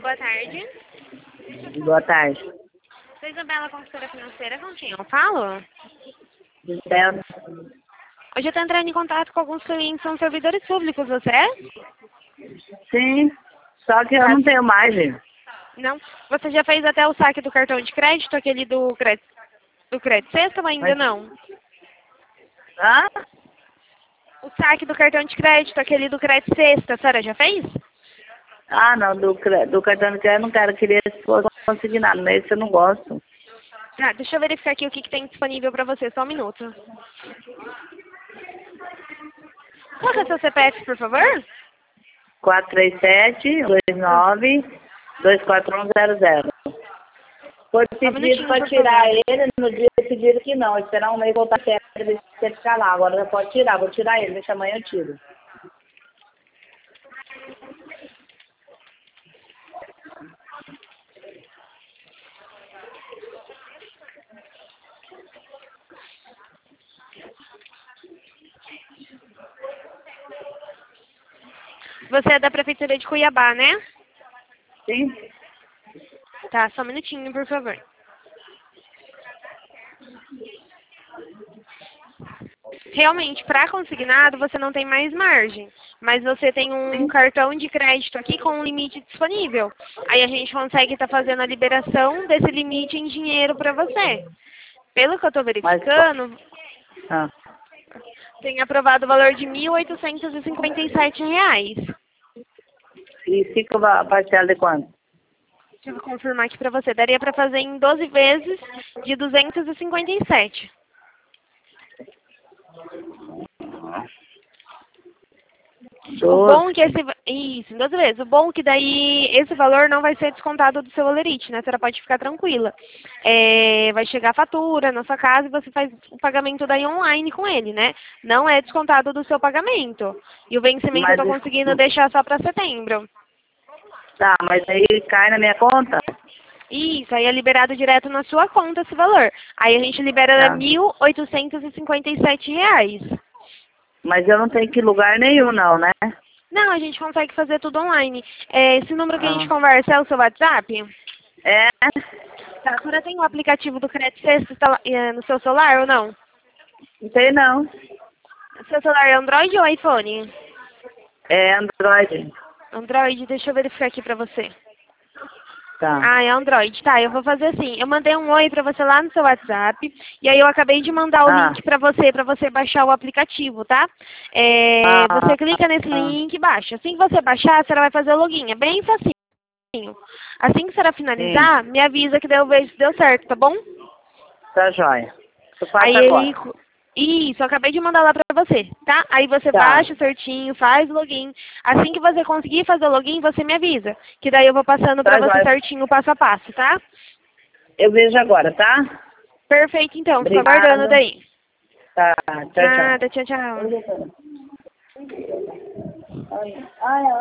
boa tarde. Boa tarde. Sou Isabela, consultora financeira, com quem eu falo? Isabela. Hoje eu estou entrando em contato com alguns clientes que são servidores públicos, você é? Sim, só que eu não tenho margem. Não? Você já fez até o saque do cartão de crédito, aquele do crédito sexta ou ainda Mas- não? Hã? O saque do cartão de crédito, aquele do crédito sexta, a senhora já fez? Ah, não, do cartão de crédito eu não quero, queria se fosse consignado, mas esse eu não gosto. Ah, deixa eu verificar aqui o que tem disponível para você, só um minuto. Qual que é o seu CPF, por favor? 437-29-24100. Foi Só um minutinho, pedido para por tirar favor. ele, no dia pediram que não, esperar um mês voltar certo, você ficar lá. Agora já pode tirar, vou tirar ele, deixa amanhã eu tiro. Você é da Prefeitura de Cuiabá, né? Sim? Tá, só um minutinho, por favor. Realmente, para consignado, você não tem mais margem, mas você tem um cartão de crédito aqui com um limite disponível. Aí a gente consegue estar fazendo a liberação desse limite em dinheiro para você. Pelo que eu estou Mas, verificando, ah, tem aprovado o valor de R$ 1.857. e fica a parcela de quanto? Deixa eu confirmar aqui para você. Daria para fazer em 12 vezes de 257. O bom é que isso, em 12 vezes. O bom é que daí esse valor não vai ser descontado do seu Olerite, né? A senhora pode ficar tranquila. Vai chegar a fatura na sua casa e você faz o pagamento daí online com ele, né? Não é descontado do seu pagamento. E o vencimento eu Mas, tô conseguindo deixar só para setembro. tá, mas aí cai na minha conta? Isso, aí é liberado direto na sua conta esse valor. Aí a gente libera Tá. R$ 1.857. Mas eu não tenho que ir em lugar nenhum, não, né? Não, a gente consegue fazer tudo online. Esse número que a gente Ah. conversa é o seu WhatsApp? É? Tá, a senhora tem o aplicativo do Crédito Sexta no seu celular ou não? Não tem, não. Seu celular é Android ou iPhone? É Android. Android, deixa eu verificar aqui pra você. Tá. Ah, é Android. Tá, eu vou fazer assim. Eu mandei um oi pra você lá no seu WhatsApp. E aí eu acabei de mandar o link pra você baixar o aplicativo, tá? Você clica nesse link e baixa. Assim que você baixar, a senhora vai fazer o login. É bem facinho. Assim que a senhora Sim. finalizar, me avisa que daí eu vejo se deu certo, tá bom? Tá joia. Eu faço Aí agora. isso, eu acabei de mandar lá pra você, tá? Aí você Tá. baixa certinho, faz o login. Assim que você conseguir fazer o login, você me avisa. Que daí eu vou passando pra Tá você joia. certinho, passo a passo, tá? Eu vejo agora, tá? Perfeito, então. Fico aguardando Obrigada. daí. Tá. Tchau, tchau. Nada, tchau, tchau. Ai, ai.